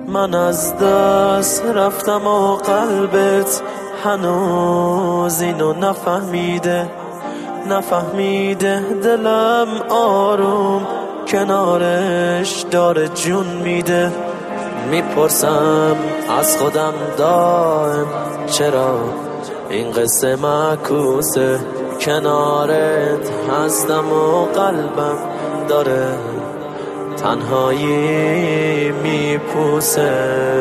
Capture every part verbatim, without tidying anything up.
من از دست رفتم و قلبت هنوز اینو نفهمیده نفهمیده دلم آروم کنارش داره جون میده. میپرسم از خودم دائم چرا این قصه معکوسه، کنارت هستم و قلبم داره تنهایی میپوسه.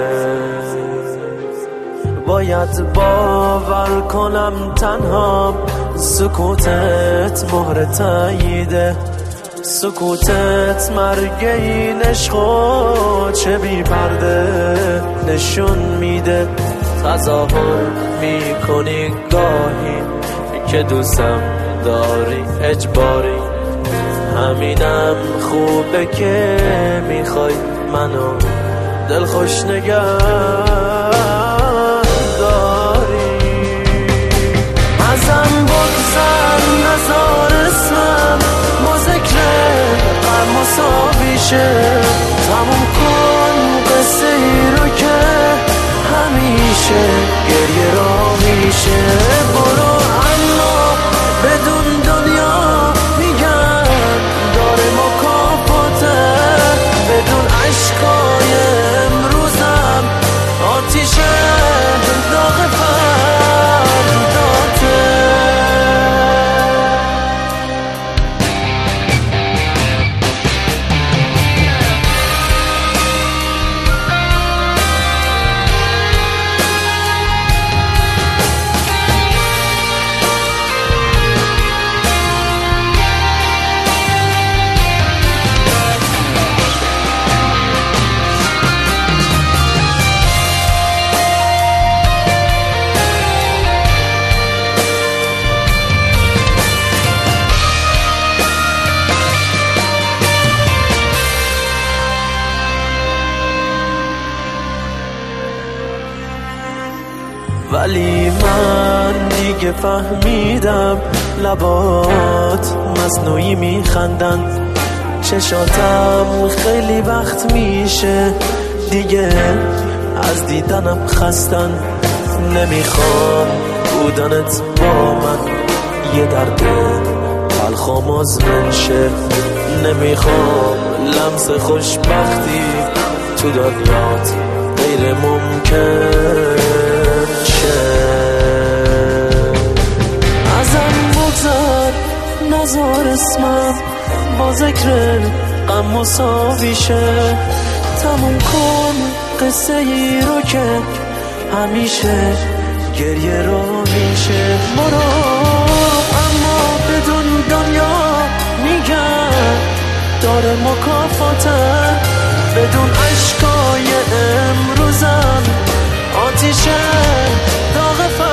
باید باور کنم تنها سکوتت مهر تاییده، سکوتت مرگ این عشقو چه بی پرده نشون میده. تظاهر میکنی گاهی که دوستم داری اجباری، همینم خوبه که میخوای منو دلخوش نگه داری. ازم بگذر نزار اسمم با ذکر غم مساویشه، تموم کن قصه ای رو که همیشه گریه را میشه. برو اما بدون دنیا میگن داره مکافاته، بدون عشقای امروزم آتیشه داغ فرداته. ولی من دیگه فهمیدم لبات مصنوعی میخندن، چشاتم خیلی وقت میشه دیگه از دیدنم خستن. نمیخوام بودنت با من یه درد تلخ و مزمن شه، نمیخوام لمس خوشبختی تو دنیات غیر ممکن شه. ازم بگذر نزار اسمم با ذکر غم مساویشه، تموم کن قصه ای رو که همیشه گریه رو میشه. برو اما بدون دنیا میگن داره مکافاته، بدون عشقای امروزم آتیشه داغ